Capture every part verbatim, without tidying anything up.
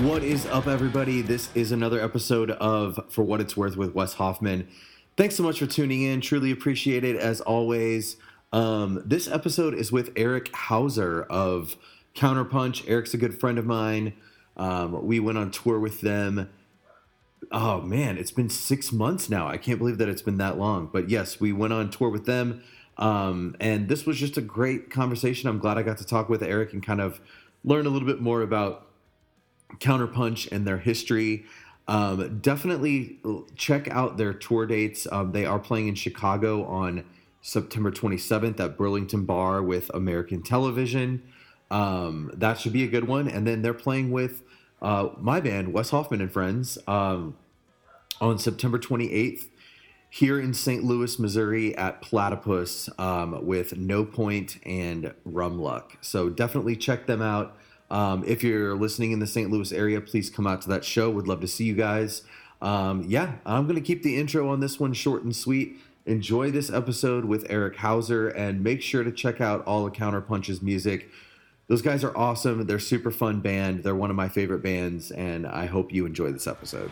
What is up, everybody? This is another episode of For What It's Worth with Wes Hoffman. Thanks so much for tuning in. Truly appreciate it, as always. Um, this episode is with Eric Hauser of Counterpunch. Eric's a good friend of mine. Um, we went on tour with them. Oh, man, it's been six months now. I can't believe that it's been that long. But yes, we went on tour with them. Um, and this was just a great conversation. I'm glad I got to talk with Eric and kind of learn a little bit more about Counterpunch and their history. Um, definitely check out their tour dates. Um, they are playing in Chicago on September twenty-seventh at Burlington Bar with American Television. Um, that should be a good one. And then they're playing with uh, my band, Wes Hoffman and Friends, um, on September twenty-eighth here in Saint Louis, Missouri at Platypus um, with No Point and Rum Luck. So definitely check them out. Um, if you're listening in the Saint Louis area, please come out to that show. Would love to see you guys. Um, yeah, I'm going to keep the intro on this one short and sweet. Enjoy this episode with Eric Hauser, and make sure to check out all of Counterpunch's music. Those guys are awesome. They're super fun band. They're one of my favorite bands, and I hope you enjoy this episode.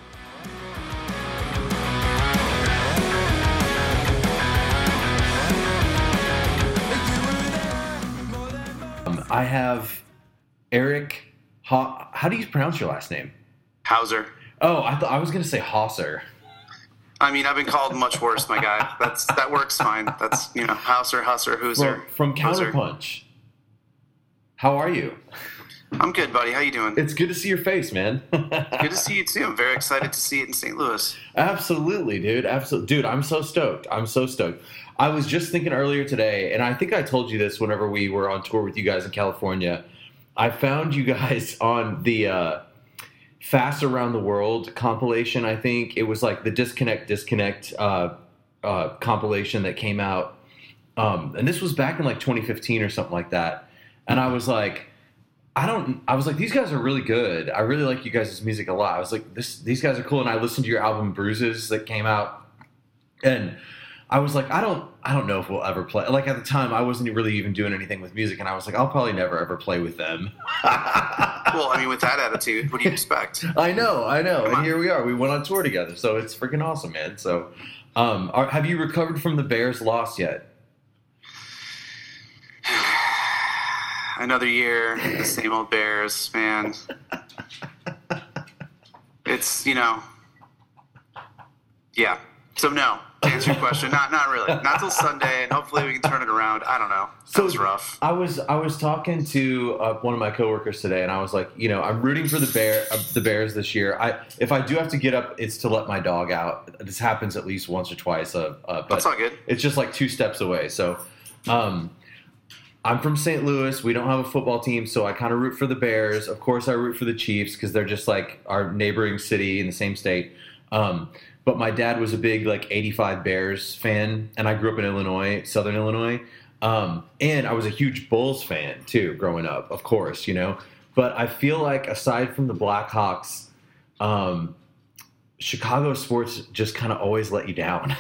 Um, I have Eric, ha- how do you pronounce your last name? Hauser. Oh, I thought I was going to say Hauser. I mean, I've been called much worse, my guy. That's that works fine. That's, you know, Hauser, Husser, Hooser. From, from Counterpunch. How are you? I'm good, buddy. How you doing? It's good to see your face, man. Good to see you too. I'm very excited to see it in Saint Louis. Absolutely, dude. Absolutely, dude. I'm so stoked. I'm so stoked. I was just thinking earlier today, and I think I told you this whenever we were on tour with you guys in California. I found you guys on the uh, Fast Around the World compilation, I think. It was like the Disconnect, Disconnect uh, uh, compilation that came out. Um, and this was back in like twenty fifteen or something like that. And I was like, I don't, I was like, these guys are really good. I really like you guys' music a lot. I was like, this, these guys are cool. And I listened to your album Bruises that came out. And I was like, I don't, I don't know if we'll ever play. Like at the time, I wasn't really even doing anything with music, and I was like, I'll probably never ever play with them. Well, I mean, with that attitude, what do you expect? I know, I know, and here we are. We went on tour together, so it's freaking awesome, man. So, um, are, have you recovered from the Bears loss yet? Another year, the same old Bears, man. It's, you know, yeah. So no. To answer your question, not not really. Not till Sunday, and hopefully we can turn it around. I don't know. That so was rough. I was I was talking to uh, one of my coworkers today, and I was like, you know, I'm rooting for the bear uh, the Bears this year. I if I do have to get up, it's to let my dog out. This happens at least once or twice. Uh, uh, but That's all good. It's just like two steps away. So, um, I'm from Saint Louis. We don't have a football team, so I kind of root for the Bears. Of course, I root for the Chiefs because they're just like our neighboring city in the same state. Um, But my dad was a big, like, eighty-five Bears fan, and I grew up in Illinois, Southern Illinois. Um, and I was a huge Bulls fan, too, growing up, of course, you know. But I feel like, aside from the Blackhawks, um, Chicago sports just kind of always let you down.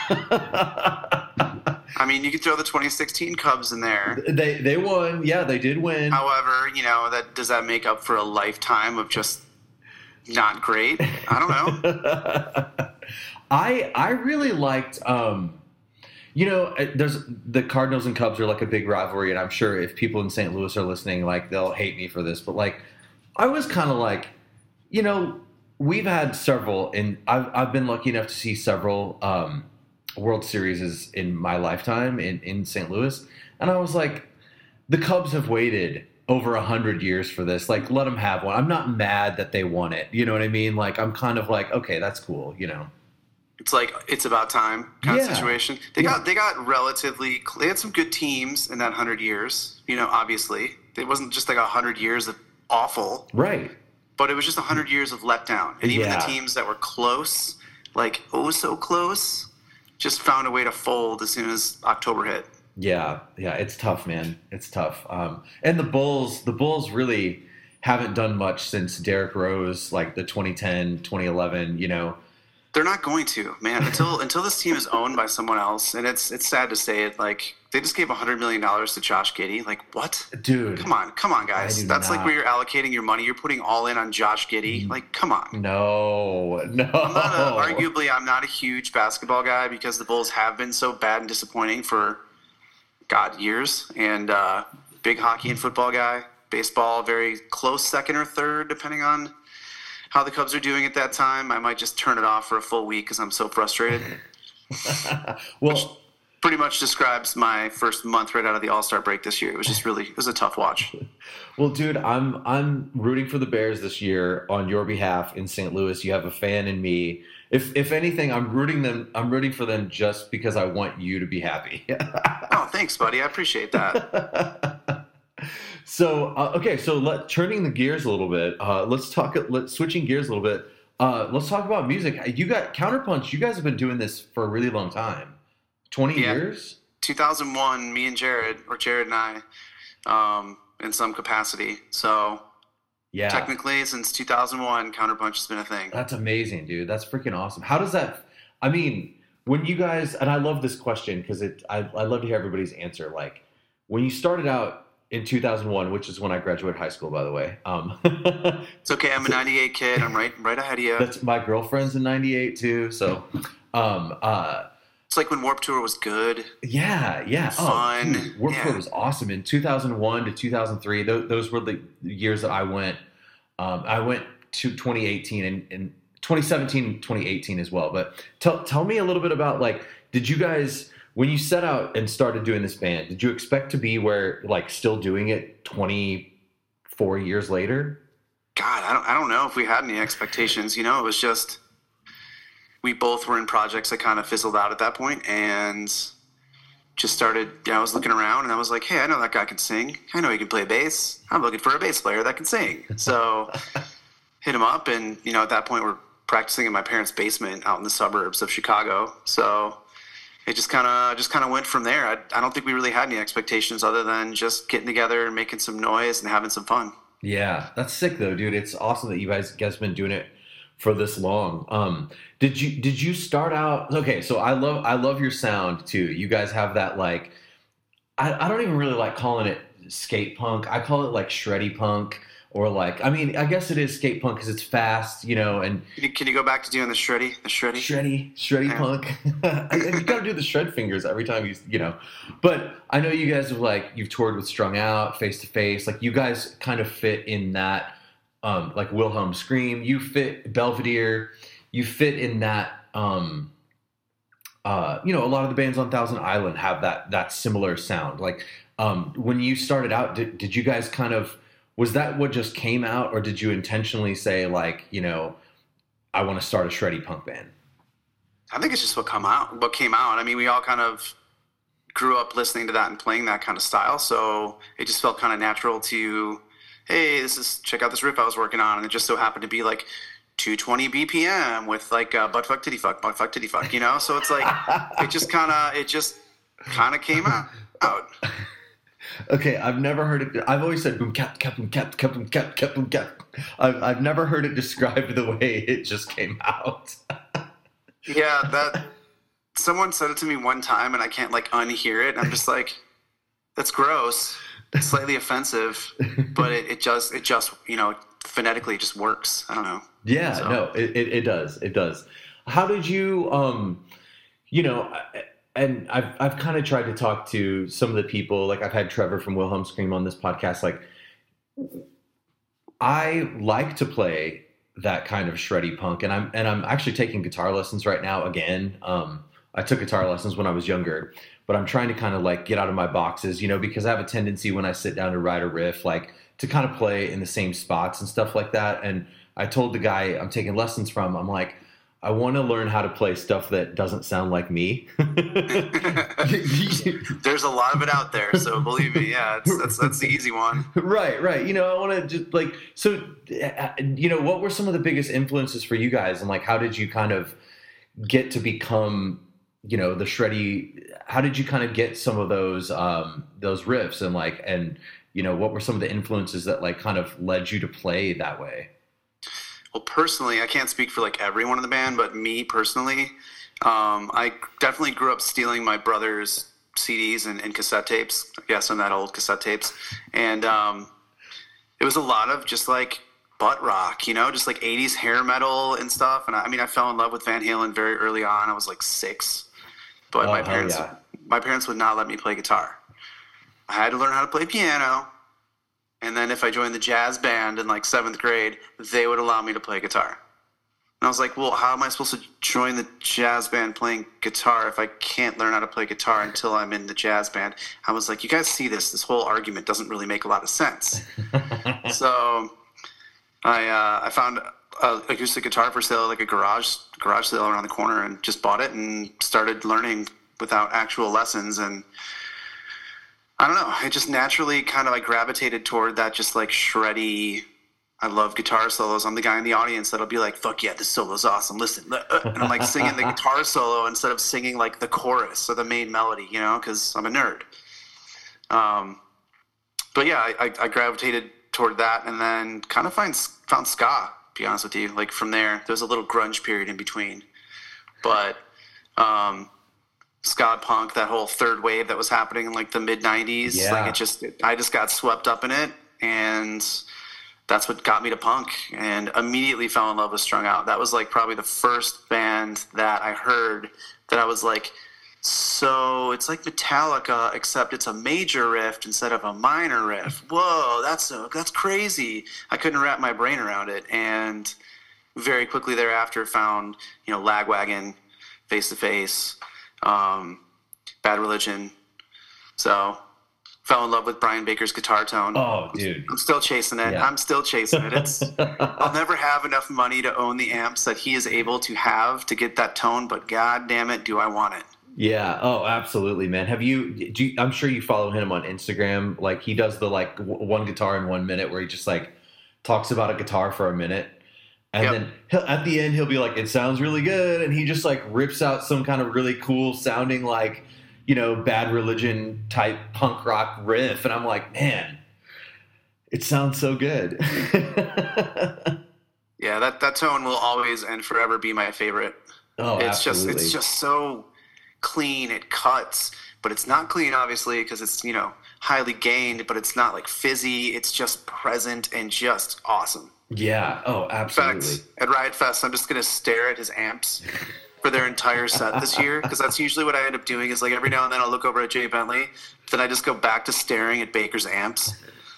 I mean, you could throw the twenty sixteen Cubs in there. They they won. Yeah, they did win. However, you know, that does that make up for a lifetime of just not great? I don't know. I I really liked, um, you know, there's the Cardinals and Cubs are like a big rivalry, and I'm sure if people in Saint Louis are listening, like they'll hate me for this, but like I was kind of like, you know, we've had several, and I've I've been lucky enough to see several um, World Series in my lifetime in in Saint Louis, and I was like, the Cubs have waited over a hundred years for this. Like, let them have one. I'm not mad that they won it. You know what I mean? Like, I'm kind of like, okay, that's cool. You know, it's like it's about time kind yeah. of situation. They yeah. got they got relatively. They had some good teams in that hundred years. You know, obviously, it wasn't just like a hundred years of awful, right? But it was just a hundred years of letdown. And even yeah. the teams that were close, like oh so close, just found a way to fold as soon as October hit. Yeah, yeah, it's tough, man. It's tough. Um, and the Bulls, the Bulls really haven't done much since Derrick Rose, like the twenty ten, twenty eleven, you know. They're not going to, man. Until until this team is owned by someone else, and it's it's sad to say it. Like they just gave a hundred million dollars to Josh Giddey. Like what, dude? Come on, come on, guys. That's not. Like where you're allocating your money. You're putting all in on Josh Giddey. Like, come on. No, no. I'm not a, arguably, I'm not a huge basketball guy because the Bulls have been so bad and disappointing for God years. And uh, big hockey and football guy. Baseball, very close second or third, depending on how the Cubs are doing at that time. I might just turn it off for a full week because I'm so frustrated. Well, which pretty much describes my first month right out of the All-Star break this year. It was just really, it was a tough watch. Well, dude, I'm I'm rooting for the Bears this year on your behalf in Saint Louis. You have a fan in me. If if anything, I'm rooting them. I'm rooting for them just because I want you to be happy. Oh, thanks, buddy. I appreciate that. So uh, okay, so let turning the gears a little bit. Uh, let's talk. Let switching gears a little bit. Uh, let's talk about music. You got Counterpunch. You guys have been doing this for a really long time. Twenty yeah. years. two thousand one. Me and Jared, or Jared and I, um, in some capacity. So yeah, technically, since two thousand one, Counterpunch has been a thing. That's amazing, dude. That's freaking awesome. How does that? I mean, when you guys, and I love this question because it. I I love to hear everybody's answer. Like when you started out in two thousand one, which is when I graduated high school, by the way. Um, it's okay. I'm a ninety-eight kid. I'm right, right ahead of you. That's my girlfriend's in ninety-eight too. So, um, uh, it's like when Warped Tour was good. Yeah, yeah. Fun. Oh, dude, Warped yeah. Tour was awesome in two thousand one to two thousand three. Those, those were the years that I went. Um, I went to twenty eighteen and, and twenty seventeen, twenty eighteen as well. But tell tell me a little bit about like, did you guys? When you set out and started doing this band, did you expect to be where, like, still doing it twenty-four years later? God, I don't, I don't know if we had any expectations. You know, it was just we both were in projects that kind of fizzled out at that point, and just started. You know, I was looking around, and I was like, "Hey, I know that guy can sing. I know he can play bass. I'm looking for a bass player that can sing." So hit him up, and you know, at that point, we're practicing in my parents' basement out in the suburbs of Chicago. So it just kind of just kind of went from there. I, I don't think we really had any expectations other than just getting together and making some noise and having some fun. Yeah, that's sick though, dude. It's awesome that you guys guys been doing it for this long. Um, did you did you start out? Okay, so I love I love your sound too. You guys have that like I, I don't even really like calling it skate punk. I call it like shreddy punk. Or like, I mean, I guess it is skate punk because it's fast, you know. And can you, can you go back to doing the shreddy, the shreddy, shreddy, shreddy yeah. punk? You got to do the shred fingers every time you, you know. But I know you guys have like you've toured with Strung Out, Face to Face. Like you guys kind of fit in that, um, like Wilhelm Scream. You fit Belvedere. You fit in that. Um, uh, you know, a lot of the bands on Thousand Island have that that similar sound. Like um, when you started out, did, did you guys kind of was that what just came out, or did you intentionally say, like, you know, I want to start a shreddy punk band? I think it's just what come out, what came out. I mean, we all kind of grew up listening to that and playing that kind of style, so it just felt kind of natural to, hey, this is check out this riff I was working on, and it just so happened to be like two twenty B P M with like uh, butt fuck titty fuck, butt fuck titty fuck, you know. So it's like it just kind of it just kind of came out. out. Okay, I've never heard it. I've always said boom cap cap boom cap cap boom cap cap boom cap. I've I've never heard it described the way it just came out. Yeah, that someone said it to me one time, and I can't like unhear it. I'm just like, that's gross, it's slightly offensive, but it, it just it just you know phonetically it just works. I don't know. Yeah, so. no, it, it it does it does. How did you um, you know? And I've I've kind of tried to talk to some of the people, like I've had Trevor from Wilhelm Scream on this podcast. Like, I like to play that kind of shreddy punk, and I'm and I'm actually taking guitar lessons right now again. Um, I took guitar lessons when I was younger, but I'm trying to kind of like get out of my boxes, you know, because I have a tendency when I sit down to write a riff, like to kind of play in the same spots and stuff like that. And I told the guy I'm taking lessons from, I'm like, I want to learn how to play stuff that doesn't sound like me. There's a lot of it out there, so believe me, yeah, it's, that's that's the easy one. Right, right. You know, I want to just like, so, you know, what were some of the biggest influences for you guys, and like, how did you kind of get to become, you know, the shreddy? How did you kind of get some of those um, those riffs, and like, and you know, what were some of the influences that like kind of led you to play that way? well, personally, I can't speak for like everyone in the band, but me personally, um, I definitely grew up stealing my brother's C Ds and, and cassette tapes. Yes, I'm that old, cassette tapes. And um, it was a lot of just like butt rock, you know, just like eighties hair metal and stuff. And I, I mean, I fell in love with Van Halen very early on. I was like six, but Oh, my hell parents, yeah. my parents would not let me play guitar. I had to learn how to play piano. And then if I joined the jazz band in like seventh grade, they would allow me to play guitar. And I was like, well, how am I supposed to join the jazz band playing guitar if I can't learn how to play guitar until I'm in the jazz band? I was like, you guys see this? This whole argument doesn't really make a lot of sense. So I uh, I found a acoustic guitar for sale, like a garage garage sale around the corner, and just bought it and started learning without actual lessons. And I don't know, it just naturally kind of I gravitated toward that just like shreddy. I love guitar solos. I'm the guy in the audience that'll be like, fuck yeah, this solo's awesome. Listen. And I'm like singing the guitar solo instead of singing like the chorus or the main melody, you know, because I'm a nerd. Um, but yeah, I, I, I gravitated toward that and then kind of find, found ska, to be honest with you. Like from there, there was a little grunge period in between. But um, ska punk, that whole third wave that was happening in like the mid nineties, Yeah. like it just, it, I just got swept up in it. And that's what got me to punk, and immediately fell in love with Strung Out. That was like probably the first band that I heard that I was like, so it's like Metallica, except it's a major riff instead of a minor riff. Whoa, that's so, that's crazy. I couldn't wrap my brain around it. And very quickly thereafter found, you know, Lagwagon, Face to Face, um, Bad Religion. So fell in love with Brian Baker's guitar tone. Oh, dude. I'm still chasing it. Yeah. I'm still chasing it. It's I'll never have enough money to own the amps that he is able to have to get that tone, but god damn it, do I want it. Yeah. Oh, absolutely, man. Have you, do you, I'm sure you follow him on Instagram. Like he does the like w- one guitar in one minute where he just like talks about a guitar for a minute. And Yep. then he'll, at the end, he'll be like, it sounds really good. And he just like rips out some kind of really cool sounding, like, you know, Bad Religion type punk rock riff. And I'm like, man, it sounds so good. Yeah, that, that tone will always and forever be my favorite. Oh, it's absolutely. just it's just so clean. It cuts, but it's not clean obviously because it's, you know, highly gained, but it's not like fizzy. It's just present and just awesome. Yeah. Oh, In absolutely. fact, at Riot Fest, I'm just going to stare at his amps for their entire set this year, because that's usually what I end up doing is like every now and then I'll look over at Jay Bentley, then I just go back to staring at Baker's amps.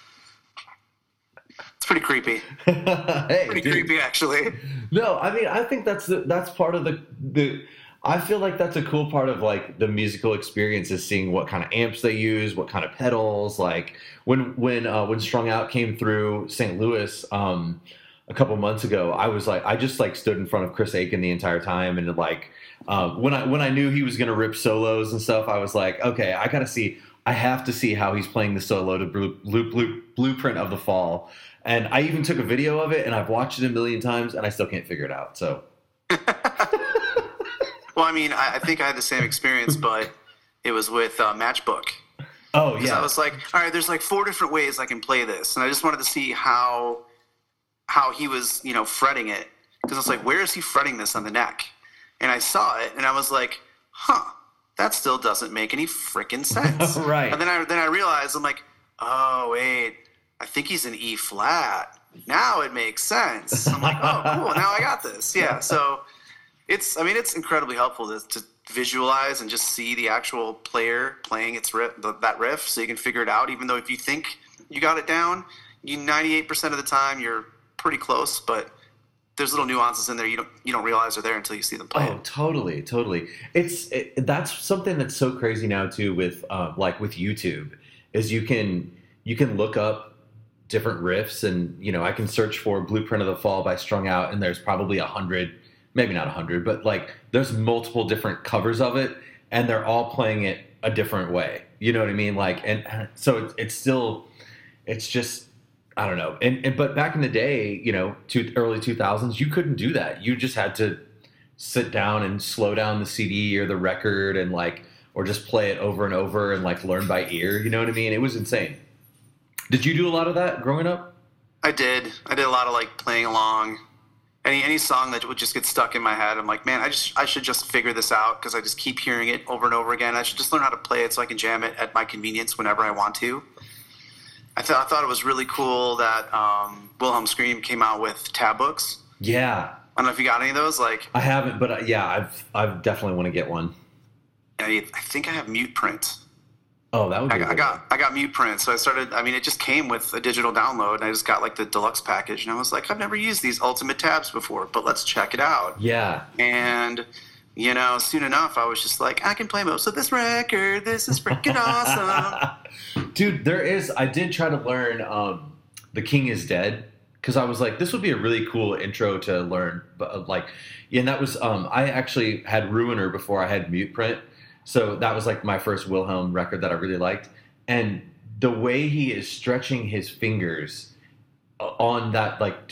It's pretty creepy. Hey, Pretty dude. creepy, actually. No, I mean, I think that's the, that's part of the, the, I feel like that's a cool part of like the musical experience is seeing what kind of amps they use, what kind of pedals. Like when, when, uh, when Strung Out came through Saint Louis, um, a couple months ago, I was like, I just like stood in front of Chris Aiken the entire time. And like, um, when I, when I knew he was going to rip solos and stuff, I was like, okay, I got to see, I have to see how he's playing the solo to blue, blue, blue, Blueprint of the Fall. And I even took a video of it and I've watched it a million times and I still can't figure it out. So. Well, I mean, I, I think I had the same experience, but it was with uh, Matchbook. Oh, Because yeah. I was like, all right, there's like four different ways I can play this. And I just wanted to see how how he was, you know, fretting it. Because I was like, where is he fretting this on the neck? And I saw it, and I was like, huh, that still doesn't make any freaking sense. Right. And then I then I realized, I'm like, oh, wait, I think he's in E flat. Now it makes sense. I'm like, oh, cool, now I got this. Yeah, so it's, I mean, it's incredibly helpful to, to visualize and just see the actual player playing its riff, that riff, so you can figure it out. Even though if you think you got it down, you ninety-eight percent of the time you're pretty close, but there's little nuances in there you don't you don't realize are there until you see them play. Oh, totally, totally. It's it, that's something that's so crazy now too with uh, like with YouTube is you can you can look up different riffs and you know I can search for Blueprint of the Fall by Strung Out and there's probably a hundred, maybe not a hundred, but like there's multiple different covers of it and they're all playing it a different way. You know what I mean? Like and so it's, it's still it's just. I don't know. And, and but back in the day, you know, to early two thousands, you couldn't do that. You just had to sit down and slow down the C D or the record and like, or just play it over and over and like learn by ear. You know what I mean? It was insane. Did you do a lot of that growing up? I did. I did a lot of like playing along. Any any song that would just get stuck in my head, I'm like, man, I just I should just figure this out because I just keep hearing it over and over again. I should just learn how to play it so I can jam it at my convenience whenever I want to. I thought I thought it was really cool that um, Wilhelm Scream came out with tab books. Yeah, I don't know if you got any of those. Like I haven't, but uh, yeah, I've I definitely want to get one. I, I think I have Mute Print. Oh, that would be. I, I got I got Mute Print, so I started. I mean, it just came with a digital download, and I just got like the deluxe package, and I was like, I've never used these Ultimate tabs before, but let's check it out. Yeah. And you know, soon enough, I was just like, I can play most of this record. This is freaking awesome, dude. There is. I did try to learn um, "The King Is Dead" because I was like, this would be a really cool intro to learn. But like, yeah, and that was. Um, I actually had Ruiner before I had Mute Print. So that was like my first Wilhelm record that I really liked. And the way he is stretching his fingers on that like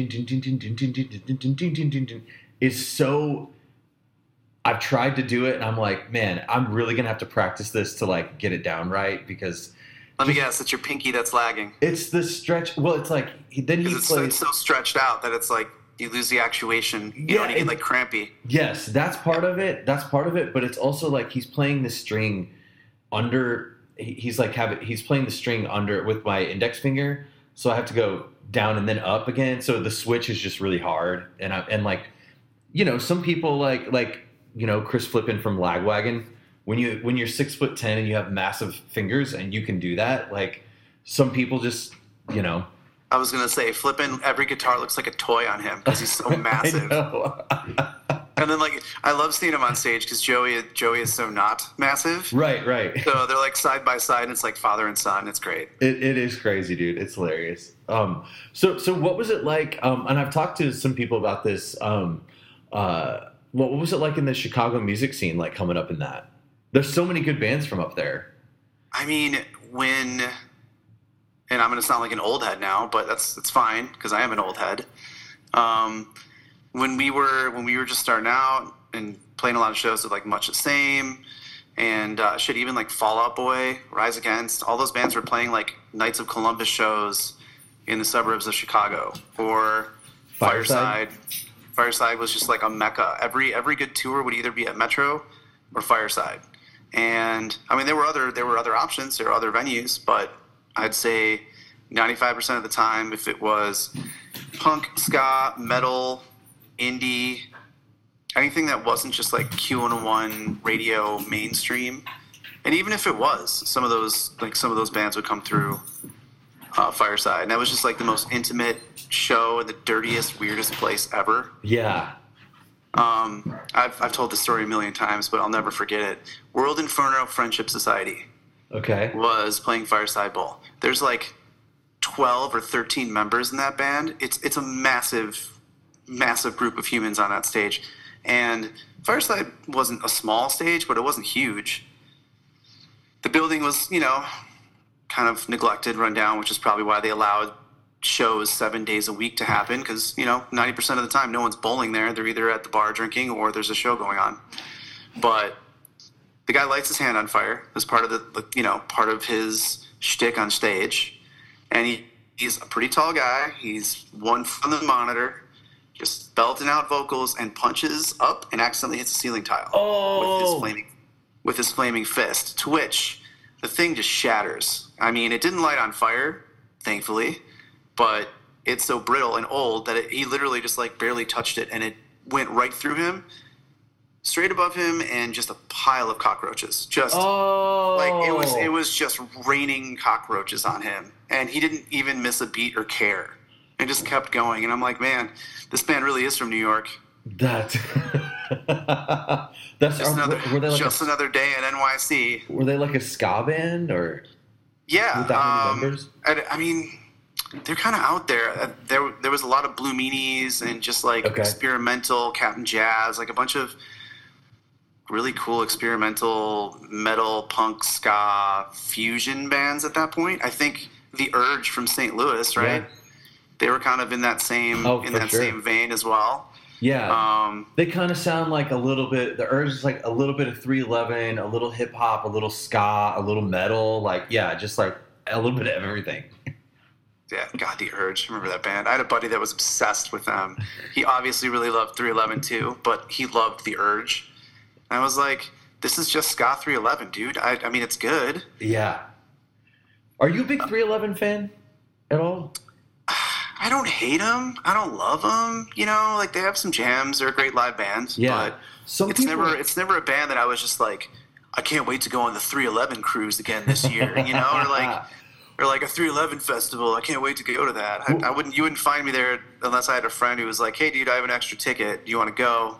is so I've tried to do it and I'm like, man, I'm really gonna have to practice this to like get it down right because let me guess, it's your pinky that's lagging. It's the stretch. Well, it's like then he it's, plays it's so stretched out that it's like you lose the actuation, you yeah, know, and you get like crampy. Yes, that's part of it. That's part of it. But it's also like he's playing the string under. He's like have it. He's playing the string under with my index finger, so I have to go down and then up again. So the switch is just really hard. And I and like, you know, some people like like you know Chris Flippin from Lagwagon. When you when you're six foot ten and you have massive fingers and you can do that, like some people just you know. I was gonna say, Flippin, every guitar looks like a toy on him because he's so massive. And then, like, I love seeing him on stage because Joey, Joey is so not massive. Right, right. So they're like side by side, and it's like father and son. It's great. It, it is crazy, dude. It's hilarious. Um, so, so what was it like? Um, and I've talked to some people about this. Um, uh, what, what was it like in the Chicago music scene? Like coming up in that? There's so many good bands from up there. I mean, when. And I'm going to sound like an old head now, but that's that's fine because I am an old head. Um, when we were when we were just starting out and playing a lot of shows with like Much the Same and uh, shit, even like Fall Out Boy, Rise Against, all those bands were playing like Knights of Columbus shows in the suburbs of Chicago or Fireside. Fireside, Fireside was just like a mecca. Every every good tour would either be at Metro or Fireside, and I mean there were other there were other options, there were other venues, but I'd say ninety-five percent of the time, if it was punk, ska, metal, indie, anything that wasn't just like Q one oh one radio mainstream, and even if it was, some of those like some of those bands would come through uh, Fireside, and that was just like the most intimate show in the dirtiest, weirdest place ever. Yeah. Um, I've I've told this story a million times, but I'll never forget it. World Inferno Friendship Society. Okay. Was playing Fireside Bowl. There's like twelve or thirteen members in that band. It's it's a massive, massive group of humans on that stage. And Fireside wasn't a small stage, but it wasn't huge. The building was, you know, kind of neglected, run down, which is probably why they allowed shows seven days a week to happen because, you know, ninety percent of the time no one's bowling there. They're either at the bar drinking or there's a show going on. But the guy lights his hand on fire as part of the, you know, part of his shtick on stage. And he, he's a pretty tall guy. He's one from the monitor, just belting out vocals and punches up and accidentally hits a ceiling tile oh. with his flaming, with his flaming fist, to which the thing just shatters. I mean, it didn't light on fire, thankfully, but it's so brittle and old that it, he literally just like barely touched it and it went right through him. Straight above him, and just a pile of cockroaches. Just oh. like it was, it was just raining cockroaches on him, and he didn't even miss a beat or care. It just kept going, and I'm like, man, this band really is from New York. That that's just, our, another, were they like just a, another day at N Y C. Were they like a ska band or? Yeah, with that um, many members? I, I mean, they're kind of out there. Uh, there, there was a lot of Blue Meanies and just like okay. experimental Captain Jazz, like a bunch of really cool experimental metal, punk, ska fusion bands at that point. I think The Urge from Saint Louis, right? Yeah. They were kind of in that same oh, in that sure. same vein as well. Yeah, um, they kind of sound like a little bit. The Urge is like a little bit of three eleven, a little hip hop, a little ska, a little metal. Like yeah, just like a little bit of everything. Yeah, God, The Urge. Remember that band? I had a buddy that was obsessed with them. He obviously really loved three eleven too, but he loved The Urge. And I was like, this is just ska three eleven, dude. I, I mean, it's good. Yeah. Are you a big three eleven fan at all? I don't hate them. I don't love them. You know, like they have some jams. They're a great live band. Yeah. But Some it's people- never it's never a band that I was just like, I can't wait to go on the three eleven cruise again this year. You know, or like or like a three eleven festival. I can't wait to go to that. I, I wouldn't. You wouldn't find me there unless I had a friend who was like, hey, dude, I have an extra ticket. Do you want to go?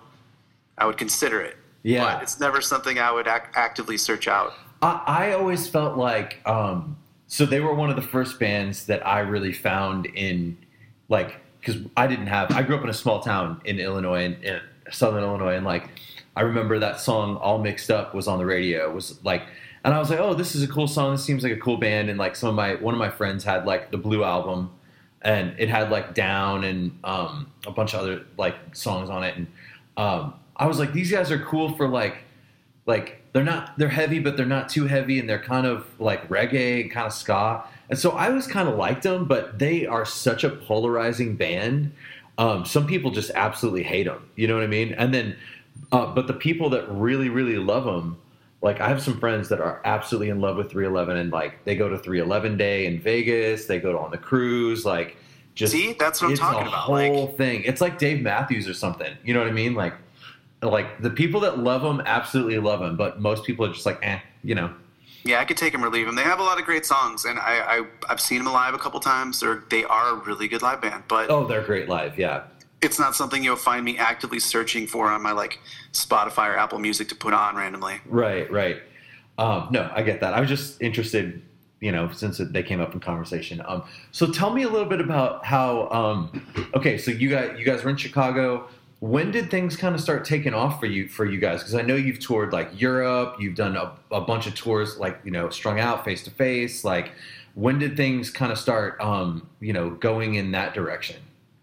I would consider it. Yeah. But it's never something I would ac- actively search out. I, I always felt like, um, so they were one of the first bands that I really found in, like, because I didn't have, I grew up in a small town in Illinois, in, in southern Illinois, and like, I remember that song All Mixed Up was on the radio. It was like, and I was like, oh, this is a cool song. This seems like a cool band. And like some of my, one of my friends had like the Blue album, and it had like Down and um, a bunch of other like songs on it. And um, I was like, these guys are cool for like, like they're not, they're heavy, but they're not too heavy. And they're kind of like reggae, kind of ska. And so I was kind of liked them, but they are such a polarizing band. Um, some people just absolutely hate them. You know what I mean? And then, uh, but the people that really, really love them, like I have some friends that are absolutely in love with three eleven, and like they go to three eleven Day in Vegas, they go on the cruise, like just See, that's what I'm it's talking a about. whole Like, thing. It's like Dave Matthews or something. You know what I mean? Like, like the people that love them absolutely love them, but most people are just like, eh, you know. yeah, I could take them or leave them. They have a lot of great songs, and I, I I've seen them live a couple times. They're they are a really good live band, but Oh, they're great live, yeah. it's not something you'll find me actively searching for on my like Spotify or Apple Music to put on randomly. Right, right. Um, no, I get that. I was just interested, you know, since it, they came up in conversation. Um, so tell me a little bit about how. Um, okay, so you guys, you guys were in Chicago. When did things kind of start taking off for you, for you guys? Because I know you've toured like Europe. You've done a, a bunch of tours, like you know, Strung Out, Face to Face. Like, when did things kind of start, um, you know, going in that direction?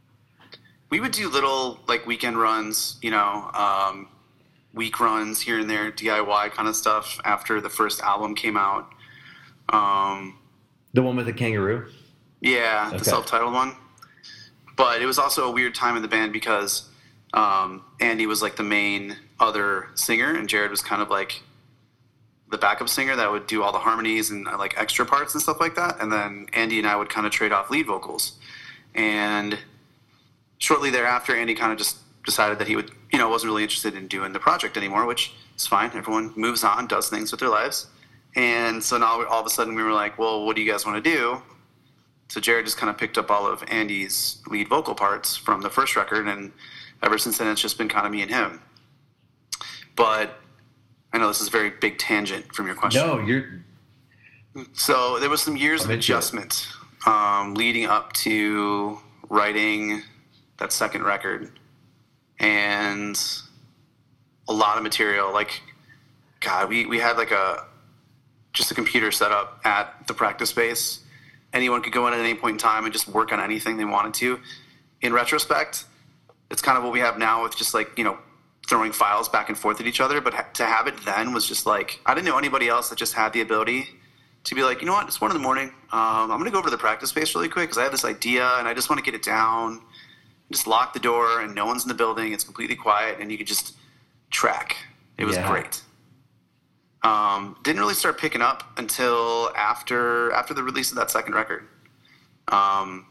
We would do little like weekend runs, you know, um, week runs here and there, D I Y kind of stuff after the first album came out. Um, The one with the kangaroo. yeah, Okay. the self-titled one. But it was also a weird time in the band because um, Andy was like the main other singer, and Jared was kind of like the backup singer that would do all the harmonies and uh, like extra parts and stuff like that. And then Andy and I would kind of trade off lead vocals. And shortly thereafter, Andy kind of just decided that he would, you know, wasn't really interested in doing the project anymore, which is fine. Everyone moves on, does things with their lives. And so now all of a sudden we were like, well, what do you guys want to do? So Jared just kind of picked up all of Andy's lead vocal parts from the first record, and ever since then it's just been kind of me and him. But I know this is a very big tangent from your question. No, you're. So there was some years I'm of into it. adjustment um, leading up to writing that second record, and a lot of material. Like, God, we, we had like a just a computer set up at the practice space. Anyone could go in at any point in time and just work on anything they wanted to. In retrospect, it's kind of what we have now with just like, you know, throwing files back and forth at each other. But ha- to have it then was just like, I didn't know anybody else that just had the ability to be like, you know what, it's one in the morning. Um, I'm going to go over to the practice space really quick because I have this idea and I just want to get it down. Just lock the door and no one's in the building. It's completely quiet and you could just track. It was Yeah. great. Um, didn't really start picking up until after after the release of that second record. Um,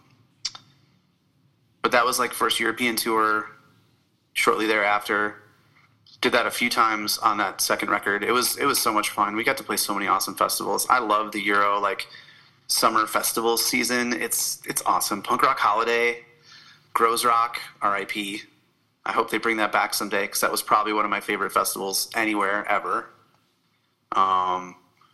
but that was like first European tour. Shortly thereafter, did that a few times on that second record. It was it was so much fun. We got to play so many awesome festivals. I love the Euro like summer festival season. It's it's awesome. Punk Rock Holiday, Grows Rock, R I P. I hope they bring that back someday because that was probably one of my favorite festivals anywhere ever. Um,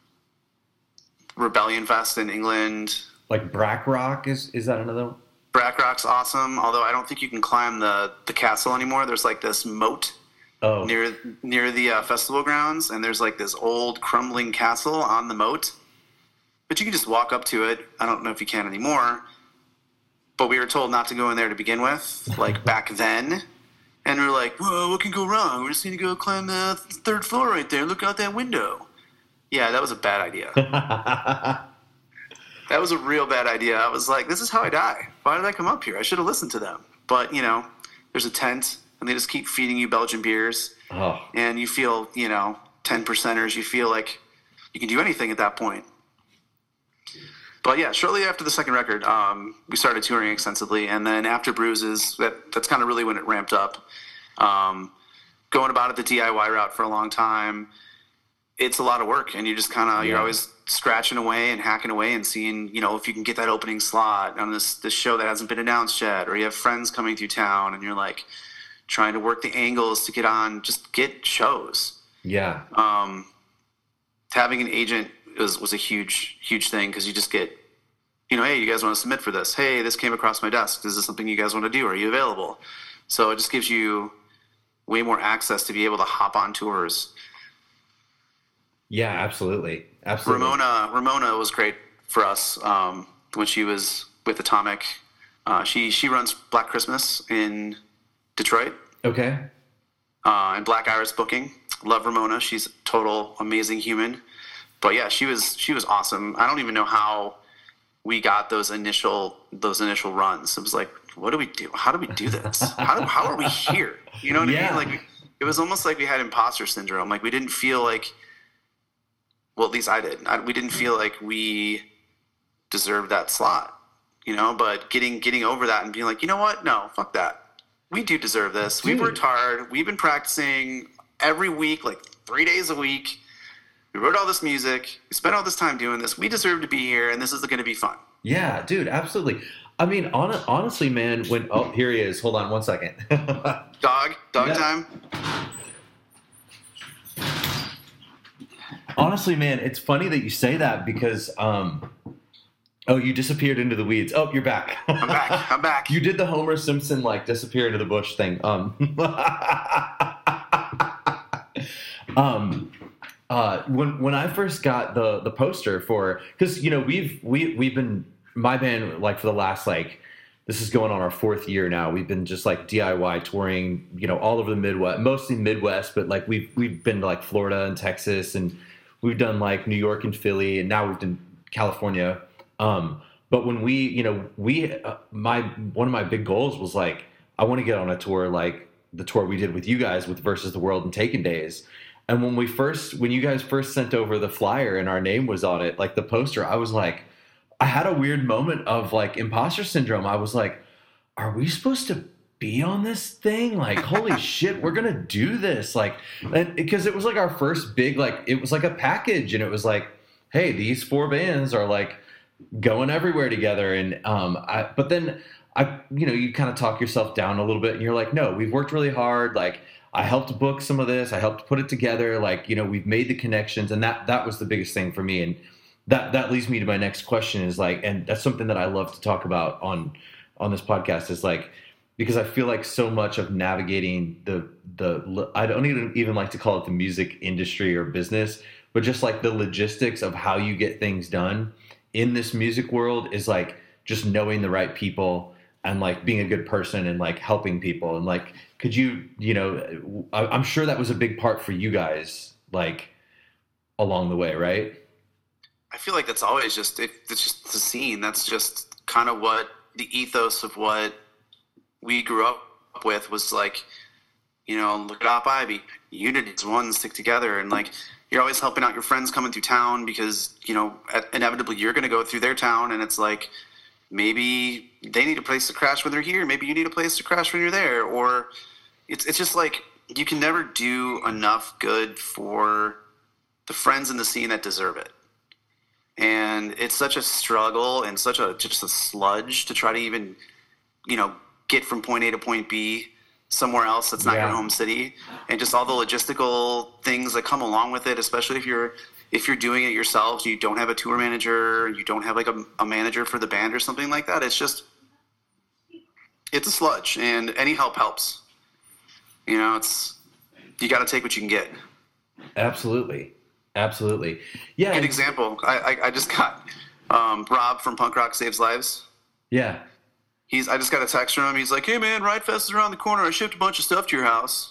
Rebellion Fest in England. Like Brack Rock, is is that another one? Brack Rock's awesome, although I don't think you can climb the, the castle anymore. There's like this moat Oh, near near the uh, festival grounds, and there's like this old crumbling castle on the moat. But you can just walk up to it. I don't know if you can anymore. But we were told not to go in there to begin with, like back then. And we were like, whoa, what can go wrong? We're just going to go climb the third floor right there. Look out that window. Yeah, that was a bad idea. that was a real bad idea. I was like, this is how I die. Why did I come up here? I should have listened to them. But, you know, there's a tent, and they just keep feeding you Belgian beers. Oh. And you feel, you know, ten percenters. You feel like you can do anything at that point. But, yeah, shortly after the second record, um, we started touring extensively. And then after Bruises, that, that's kind of really when it ramped up. Um, going about it the D I Y route for a long time, it's a lot of work. And you just kind of, yeah. you're always scratching away and hacking away and seeing, you know, if you can get that opening slot on this, this show that hasn't been announced yet, or you have friends coming through town and you're like trying to work the angles to get on, just get shows. Yeah. Um, having an agent was, was a huge, huge thing. Cause you just get, you know, hey, you guys want to submit for this? Hey, this came across my desk. Is this something you guys want to do? Are you available? So it just gives you way more access to be able to hop on tours. Yeah, absolutely. Absolutely. Ramona Ramona was great for us um, when she was with Atomic. Uh, she she runs Black Christmas in Detroit. Okay. Uh, and Black Iris Booking. Love Ramona. She's a total amazing human. But yeah, she was she was awesome. I don't even know how we got those initial those initial runs. It was like, what do we do? How do we do this? How do, how are we here? You know what yeah. I mean? Like it was almost like we had imposter syndrome. Like we didn't feel like. Well, at least I did. I, we didn't feel like we deserved that slot, you know, but getting getting over that and being like, you know what? No, fuck that. We do deserve this. Dude. We've worked hard. We've been practicing every week, like three days a week. We wrote all this music. We spent all this time doing this. We deserve to be here, and this is going to be fun. Yeah, dude, absolutely. I mean, on, honestly, man, when... Oh, here he is. Hold on one second. Dog? Dog yeah. time? Honestly, man, it's funny that you say that because, um, oh, you disappeared into the weeds. Oh, you're back. I'm back. I'm back. You did the Homer Simpson, like, disappear into the bush thing. Um, um, uh, when when I first got the the poster for, because you know we've we we've been my band like for the last like this is going on our fourth year now. We've been just like D I Y touring, you know, all over the Midwest, mostly Midwest, but like we've we've been to like Florida and Texas and. We've done like New York and Philly, and now we've done California. Um, but when we, you know, we, uh, my, one of my big goals was like, I want to get on a tour like the tour we did with you guys with Versus the World and Taken Days. And when we first, when you guys first sent over the flyer and our name was on it, like the poster, I was like, I had a weird moment of like imposter syndrome. I was like, are we supposed to be on this thing? Like, holy shit, we're gonna do this. Like, and because it was like our first big, like, it was like a package, and it was like, hey, these four bands are like going everywhere together. And um, I, but then I, you know, you kind of talk yourself down a little bit, and you're like, no, we've worked really hard. Like, I helped book some of this, I helped put it together. Like, you know, we've made the connections, and that that was the biggest thing for me. And that that leads me to my next question is like, and that's something that I love to talk about on on this podcast is like. Because I feel like so much of navigating the the I don't even even like to call it the music industry or business, but just like the logistics of how you get things done in this music world is like just knowing the right people and like being a good person and like helping people. And like, could you, you know, I'm sure that was a big part for you guys, like along the way, right? I feel like that's always just it, it's just the scene. That's just kind of what the ethos of what we grew up with was like, you know, look at Op Ivy, unity is one, stick together. And like, you're always helping out your friends coming through town because, you know, inevitably you're going to go through their town. And it's like, maybe they need a place to crash when they're here. Maybe you need a place to crash when you're there. Or it's, it's just like, you can never do enough good for the friends in the scene that deserve it. And it's such a struggle and such a, just a sludge to try to even, you know, get from point A to point B somewhere else that's not yeah. your home city, and just all the logistical things that come along with it, especially if you're if you're doing it yourselves, you don't have a tour manager, you don't have like a, a manager for the band or something like that. It's just it's a sludge, and any help helps. You know, it's you got to take what you can get. Absolutely, absolutely. Yeah. Good example. I I, I just got um, Rob from Punk Rock Saves Lives. Yeah. He's. I just got a text from him. He's like, "Hey man, Ride Fest is around the corner. I shipped a bunch of stuff to your house."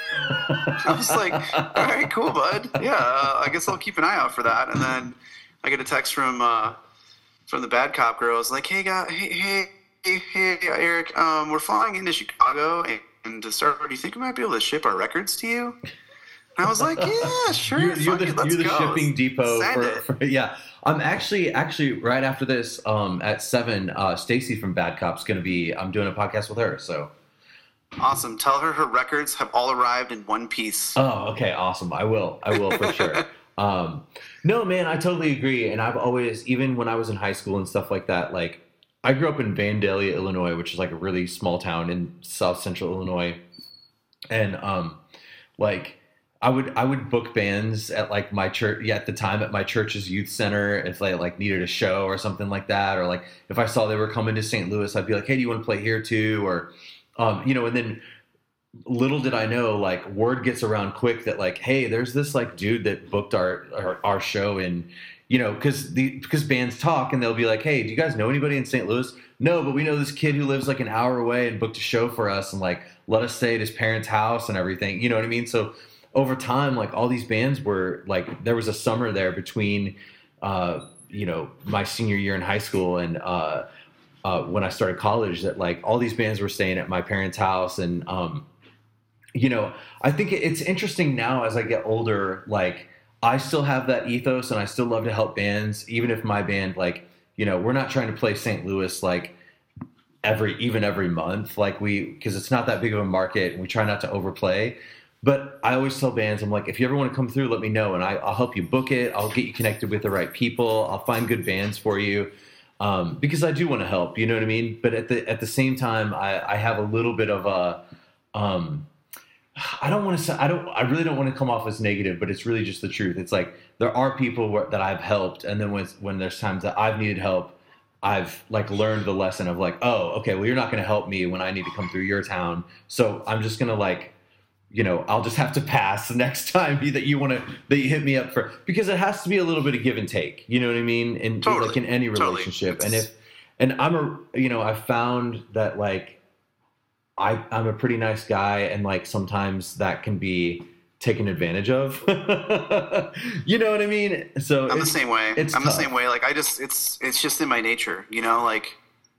I was like, "All right, cool, bud. Yeah, uh, I guess I'll keep an eye out for that." And then I get a text from uh, from the Bad Cop Girls, like, hey, guy, hey, hey, hey, hey, Eric, um, we're flying into Chicago, and, and to start, do you think we might be able to ship our records to you? And I was like, yeah, sure. You're, you're the, it, let's you're the go. shipping depot Send for, it. for yeah. I'm actually actually right after this um, at seven. Uh, Stacy from Bad Cop's going to be. I'm doing a podcast with her. So awesome. Tell her her records have all arrived in one piece. oh, okay, awesome. I will. I will for sure. Um, no, man, I totally agree. And I've always, even when I was in high school and stuff like that, like I grew up in Vandalia, Illinois, which is like a really small town in South Central Illinois, and um, like. I would I would book bands at like my church yeah, at the time at my church's youth center if they like needed a show or something like that, or like if I saw they were coming to Saint Louis, I'd be like, hey, do you want to play here too? Or um, you know, and then little did I know, like word gets around quick that like, hey, there's this like dude that booked our our, our show, and you know, because the because bands talk and they'll be like, hey, do you guys know anybody in Saint Louis? No, but we know this kid who lives like an hour away and booked a show for us and like let us stay at his parents' house and everything. You know what I mean? So over time, like all these bands were like, there was a summer there between, uh, you know, my senior year in high school and uh, uh, when I started college that like all these bands were staying at my parents' house. And, um, you know, I think it's interesting now as I get older, like I still have that ethos and I still love to help bands, even if my band, like, you know, we're not trying to play Saint Louis, like every, even every month, like we, cause it's not that big of a market and we try not to overplay. But I always tell bands, I'm like, if you ever want to come through, let me know, and I, I'll help you book it. I'll get you connected with the right people. I'll find good bands for you, um, because I do want to help. You know what I mean? But at the at the same time, I, I have a little bit of a, um, I don't want to say, I don't, I really don't want to come off as negative, but it's really just the truth. It's like there are people where, that I've helped, and then when when there's times that I've needed help, I've like learned the lesson of like, oh, okay, well, you're not going to help me when I need to come through your town, so I'm just gonna like. You know, I'll just have to pass the next time that you want to, that you hit me up for, because it has to be a little bit of give and take, you know what I mean? And totally. like in any relationship. Totally. And if, and I'm a, you know, I've found that like, I, I'm a pretty nice guy. And like, sometimes that can be taken advantage of, you know what I mean? So I'm the same way. It's I'm tough. the same way. Like I just, it's, it's just in my nature, you know, like,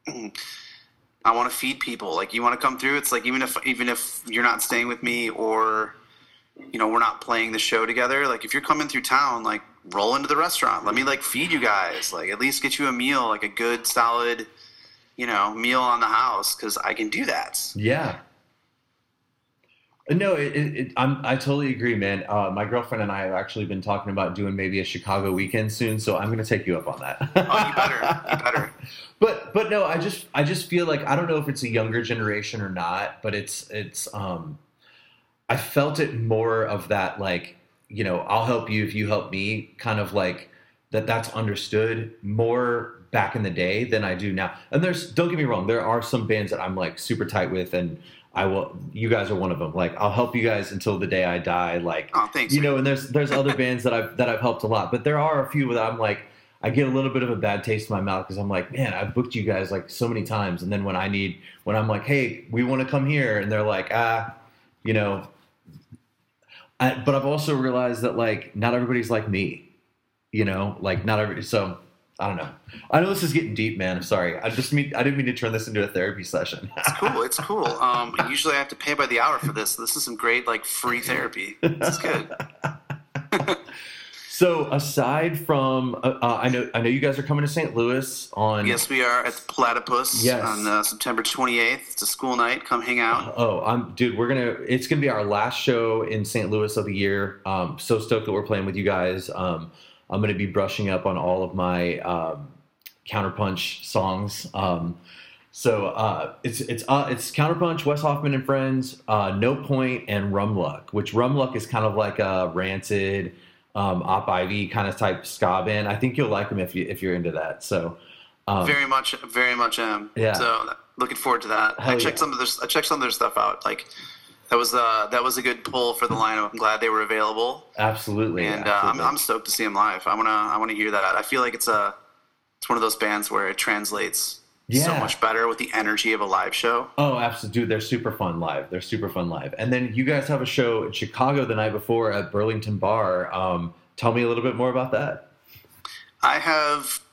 I want to feed people. Like you want to come through. It's like, even if, even if you're not staying with me or, you know, we're not playing the show together. Like if you're coming through town, like roll into the restaurant. Let me like feed you guys, like at least get you a meal, like a good solid, you know, meal on the house. Cause I can do that. Yeah. No, it, it, it, I'm, I totally agree, man. Uh, my girlfriend and I have actually been talking about doing maybe a Chicago weekend soon. So I'm going to take you up on that. Oh, you better, you better. But but no, I just I just feel like I don't know if it's a younger generation or not, but it's it's um I felt it more of that, like, you know, I'll help you if you help me, kind of like that that's understood more back in the day than I do now. And there's, don't get me wrong, there are some bands that I'm like super tight with, and I will, you guys are one of them. Like I'll help you guys until the day I die. Like, oh, thanks, you man. know, and there's there's other bands that I've that I've helped a lot, but there are a few that I'm like, I get a little bit of a bad taste in my mouth because I'm like, man, I've booked you guys like so many times. And then when I need, when I'm like, hey, we want to come here. And they're like, ah, you know, I, but I've also realized that like, not everybody's like me, you know, like not every, so I don't know. I know this is getting deep, man. I'm sorry. I just mean, I didn't mean to turn this into a therapy session. It's cool. It's cool. Um, usually I have to pay by the hour for this. This is some great, like free therapy. This is good. So aside from, uh, uh, I know, I know you guys are coming to Saint Louis on. Yes, we are at the Platypus Yes. on uh, September twenty-eighth. It's a school night. Come hang out. Oh, I'm, dude, we're gonna. It's gonna be our last show in Saint Louis of the year. Um, so stoked that we're playing with you guys. Um, I'm gonna be brushing up on all of my um, Counterpunch songs. Um, so uh, it's it's uh, it's Counterpunch, Wes Hoffman and Friends, uh, No Point, and Rum Luck. Which Rum Luck is kind of like a Rancid. Um, Op Ivy kind of type ska band. I think you'll like them if you if you're into that. So um, very much, very much am. Yeah. So looking forward to that. Hell I checked yeah. some of their I checked some of their stuff out. Like that was uh that was a good pull for the lineup. I'm glad they were available. Absolutely. And uh, absolutely. I'm I'm stoked to see them live. I wanna I wanna hear that. I feel like it's a it's one of those bands where it translates Yeah. so much better with the energy of a live show. Oh, absolutely. Dude, they're super fun live. They're super fun live. And then you guys have a show in Chicago the night before at Burlington Bar. Um, tell me a little bit more about that. I have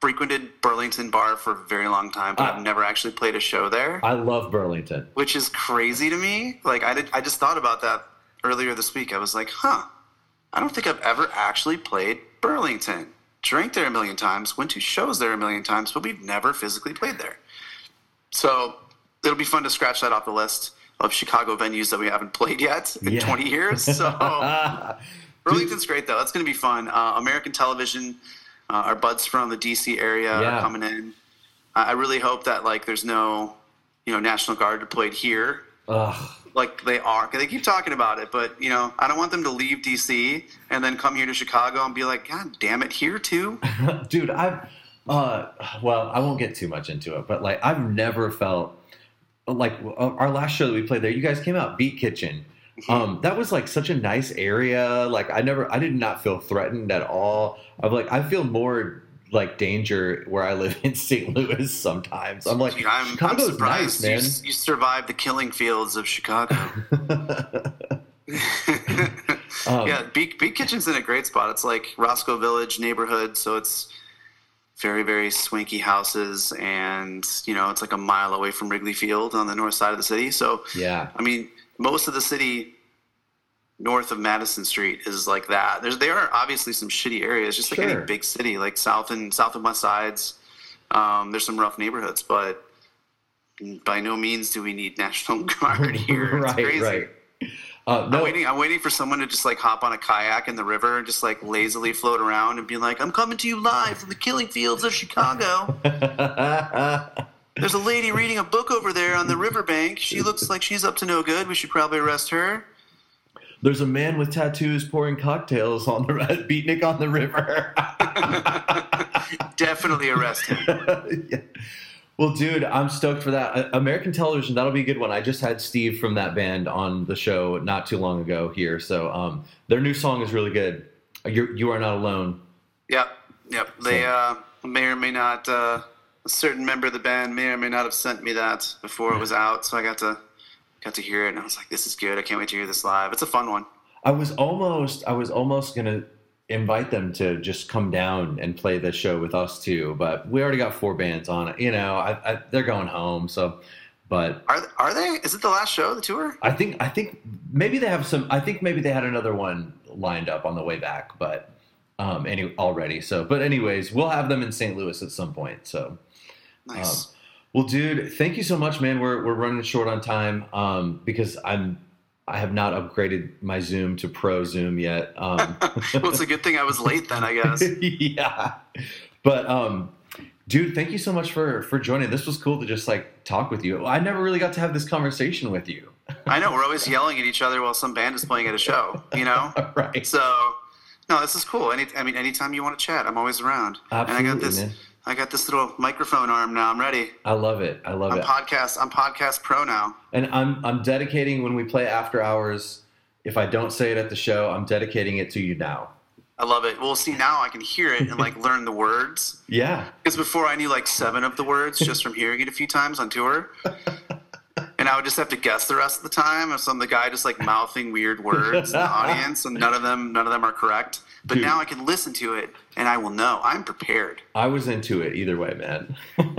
frequented Burlington Bar for a very long time, but I, I've never actually played a show there. I love Burlington. Which is crazy to me. Like, I did, I just thought about that earlier this week. I was like, huh, I don't think I've ever actually played Burlington. Drank there a million times, went to shows there a million times, but we've never physically played there. So it'll be fun to scratch that off the list of Chicago venues that we haven't played yet in yeah. twenty years. So Burlington's great, though. That's going to be fun. Uh, American Television, uh, our buds from the D C area yeah. are coming in. Uh, I really hope that, like, there's no, you know, National Guard deployed here. Ugh. Like they are. They keep talking about it, but, you know, I don't want them to leave D C and then come here to Chicago and be like, God damn it, here too? Dude, I've, uh, well, I won't get too much into it, but, like, I've never felt, like, our last show that we played there, you guys came out, Beat Kitchen. Um, that was, like, such a nice area. Like, I never, I did not feel threatened at all. I'm like, I feel more like danger where I live in Saint Louis sometimes. I'm like, Dude, I'm, Chicago's I'm surprised nice, man. You, you survived the killing fields of Chicago. um, yeah, Beat, Beat Kitchen's in a great spot. It's like Roscoe Village neighborhood, so it's very, very swanky houses, and, you know, it's like a mile away from Wrigley Field on the north side of the city. So, yeah, I mean, most of the city north of Madison Street is like that. There's there are obviously some shitty areas, just like sure. any big city, like south and south and west sides. Um, there's some rough neighborhoods, but by no means do we need National Guard here. It's right, crazy. right. Uh, no. I'm waiting. I'm waiting for someone to just like hop on a kayak in the river and just like lazily float around and be like, "I'm coming to you live from the killing fields of Chicago." There's a lady reading a book over there on the riverbank. She looks like she's up to no good. We should probably arrest her. There's a man with tattoos pouring cocktails on the beatnik on the river. Definitely arrest him. yeah. Well, dude, I'm stoked for that. American Television, that'll be a good one. I just had Steve from that band on the show not too long ago here. So um, their new song is really good. You're, You Are Not Alone. Yep, yep. They uh, may or may not, uh, a certain member of the band may or may not have sent me that before it was out. So I got to got to hear it, and I was like, this is good. I can't wait to hear this live. It's a fun one. I was almost, I was almost going to invite them to just come down and play the show with us too, but we already got four bands on it. You know, I, I, they're going home. So, but are are they? Is it the last show of the tour? I think I think maybe they have some. I think maybe they had another one lined up on the way back, but um, any already. So, but anyways, we'll have them in Saint Louis at some point. So, nice. Um, well, dude, thank you so much, man. We're we're running short on time um, because I'm. I have not upgraded my Zoom to Pro Zoom yet. Um, well, it's a good thing I was late then, I guess. yeah. But, um, dude, thank you so much for, for joining. This was cool to just, like, talk with you. I never really got to have this conversation with you. I know. We're always yelling at each other while some band is playing at a show, you know? Right. So, no, this is cool. Any, I mean, anytime you want to chat, I'm always around. Absolutely, and I got this. man. I got this little microphone arm now. I'm ready. I love it. I love I'm it. Podcast, I'm podcast pro now. And I'm I'm dedicating when we play After Hours. If I don't say it at the show, I'm dedicating it to you now. I love it. Well, see, now I can hear it and like learn the words. Yeah. Because before I knew like seven of the words just from hearing it a few times on tour. And I would just have to guess the rest of the time. Or some the guy just like mouthing weird words in the audience, and none of them none of them are correct. But Dude. Now I can listen to it, and I will know. I'm prepared. I was into it either way, man.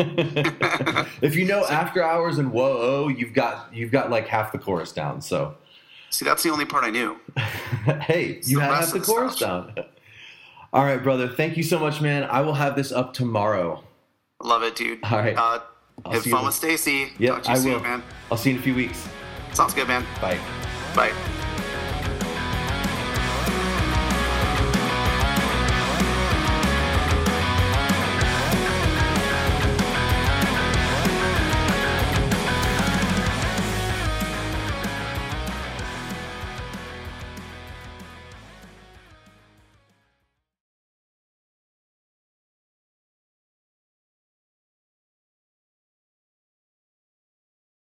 If you know After Hours and Whoa, you've got you've got like half the chorus down. So, see, that's the only part I knew. Hey, it's you had half the, the chorus stuff. down. All right, brother. Thank you so much, man. I will have this up tomorrow. Love it, dude. All right. Uh, have fun with Stacy. Yep, Talk to you I soon, will. man. I'll see you in a few weeks. Sounds good, man. Bye. Bye.